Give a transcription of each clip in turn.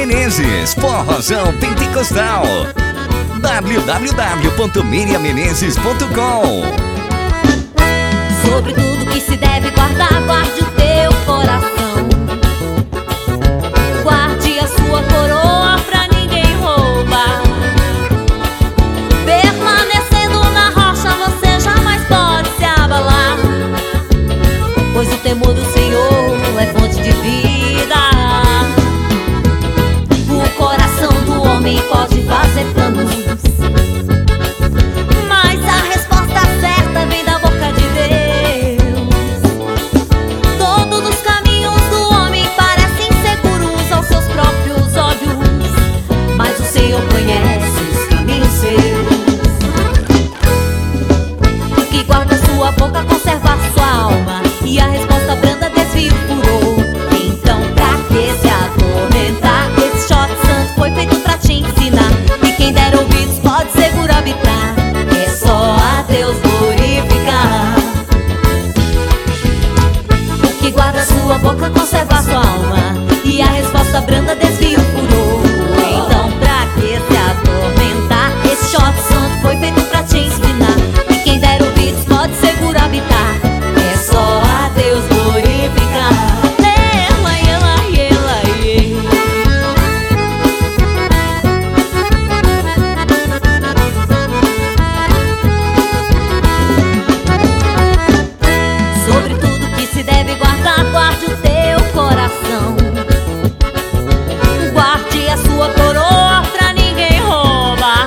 Menezes, forrozão pentecostal. www.miriammenezes.com. Sobre tudo que se deve guardar, guarde o teu coração. Guarde a sua coroa pra ninguém roubar. Permanecendo na rocha você jamais pode se abalar, pois o temor do Senhor é fonte de vida. O coração do homem pode fazer planos, mas a resposta certa vem da boca de Deus. Todos os caminhos do homem parecem seguros aos seus próprios olhos, mas o Senhor conhece os caminhos seus. O que guarda sua boca conserva sua alma, e a resposta branda desvia o furor. Então pra que se atormentar? Esse shot santo foi feito pra te ensinar, e quem der ouvidos pode seguro habitar. É só a Deus glorificar. O que guarda sua boca conserva sua alma, e a resposta branda desvia o furor. Então pra que se atormentar? Esse shot santo foi feito pra te ensinar, e quem der ouvidos pode seguro habitar. É só a Deus glorificar. Ela, ela, ela, Sobre tudo que se deve guardar, guarde o teu coração. Guarde a sua coroa pra ninguém roubar.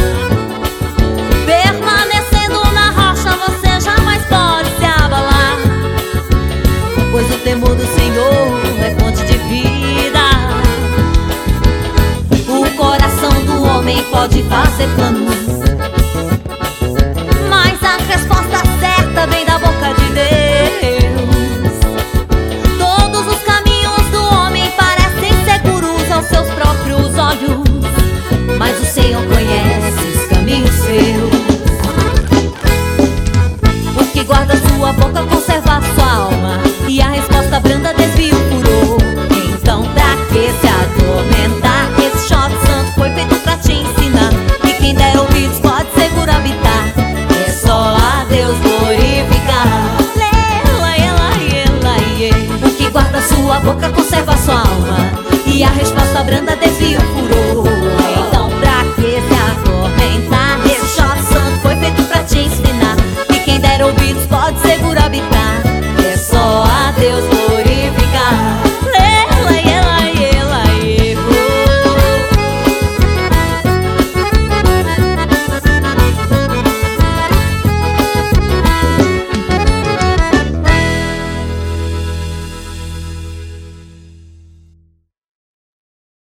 Permanecendo na rocha você jamais pode se abalar, pois o temor do Senhor é fonte de vida. O coração do homem pode fazer planos, mas a resposta certa vem da boca de Deus. Todos os caminhos do homem parecem seguros aos seus próprios olhos, mas o Senhor conhece os caminhos seus. O que guarda sua boca conserva sua alma, e a resposta branda desvia o furor. Então pra que se atormentar? Esse shot santo foi feito pra te ensinar, e quem der ouvidos pode seguro habitar. É só a Deus glorificar. Ela, ela, ela, o que guarda sua boca conserva sua alma, e a resposta branda